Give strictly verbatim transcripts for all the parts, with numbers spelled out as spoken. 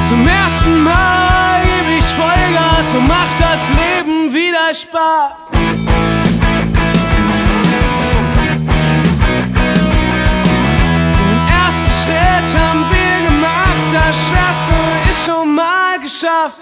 Zum ersten Mal geb ich Vollgas und mach das Leben wieder Spaß. Den ersten Schritt haben wir gemacht, das Schwerste ist schon mal geschafft.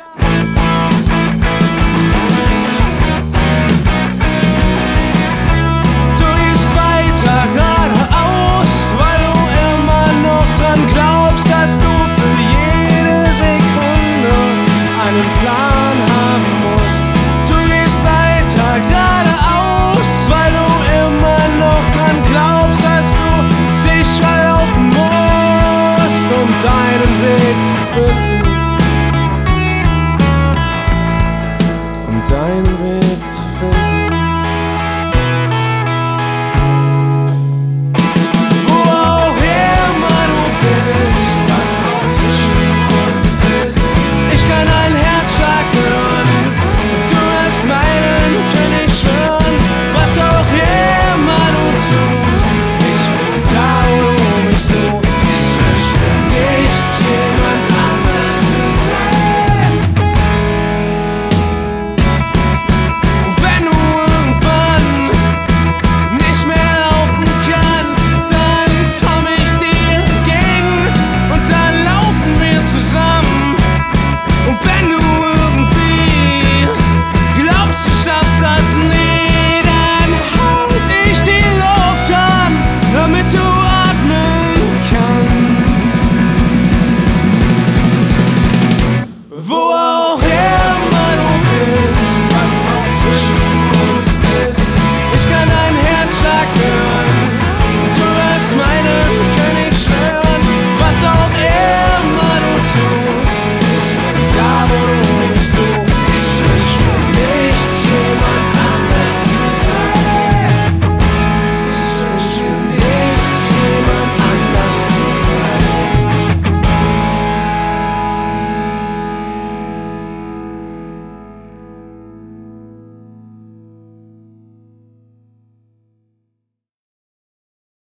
Du gehst weiter geradeaus, weil du immer noch dran glaubst, dass du für jede Sekunde einen Plan haben musst. Du gehst weiter geradeaus, weil du immer noch dran glaubst, dass du dich verlaufen musst, um deinen Weg zu finden.